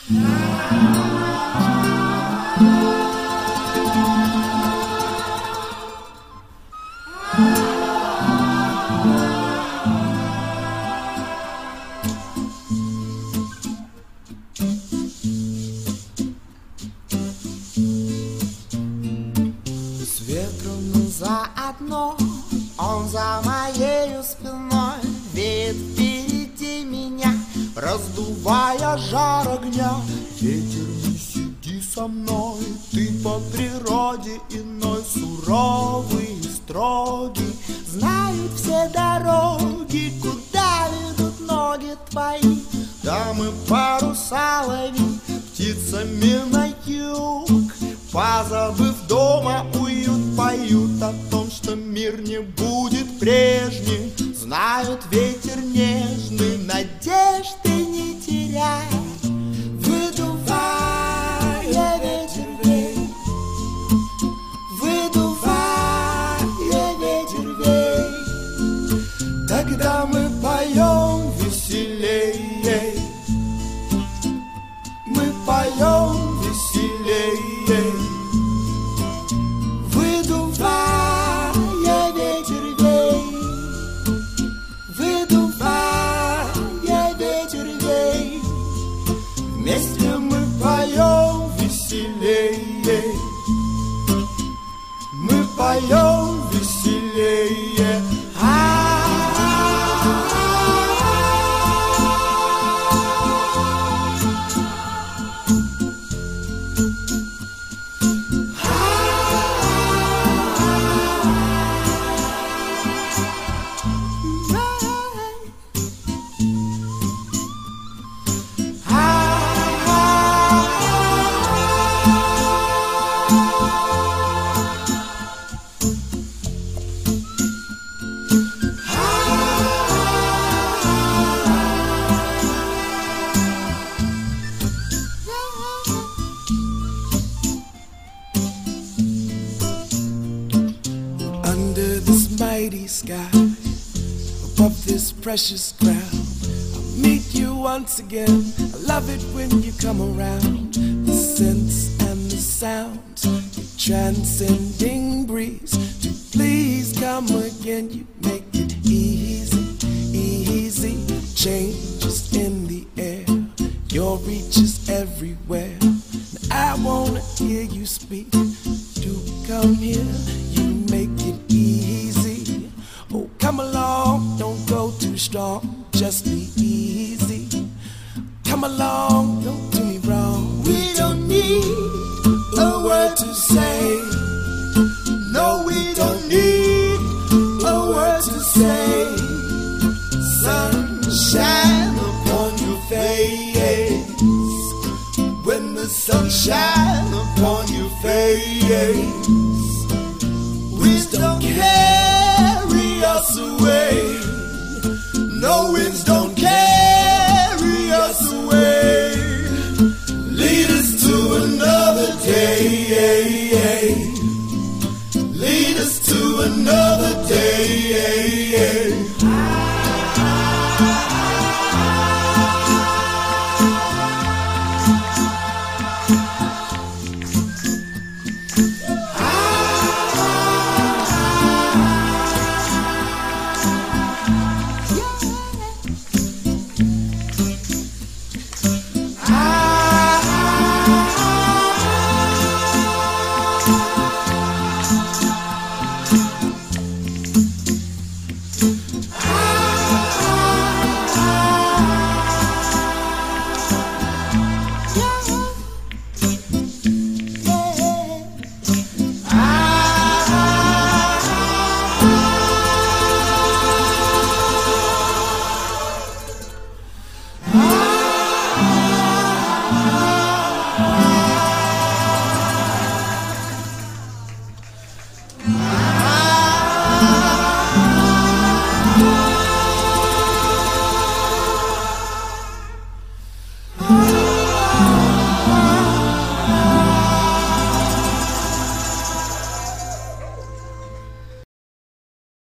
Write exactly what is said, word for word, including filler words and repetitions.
Заодно он за моею спиной видит впереди меня, раздувая жар огня. Ветер, не сиди со мной, ты по природе иной, суровый и строгий. Знают все дороги, куда ведут ноги твои. Да мы паруса ловим птицами на юг, позабыв дома уют, поют о том, что мир не будет прежним. Знают ветер нежный, надежды не теряй. Выдувая ветер, вей, выдувая ветер, вей, тогда мы поем веселее, мы поем веселее. Выдувая ветер, вей, выдувая ветер, вей, вместе мы поем веселее, мы поем веселее. Sky, above this precious ground, I'll meet you once again. I love it when you come around. The scents and the sounds, your transcending breeze. To please come again, you make it easy, easy. Changes in the air, your reach is everywhere. And I wanna hear you speak. Do come here, you make it easy. Oh, come along, don't go too strong, just be easy. Come along, don't do me wrong. We don't need a word to say. No, we don't need a word to say. Sunshine upon your face. When the sunshine upon your face, we don't care.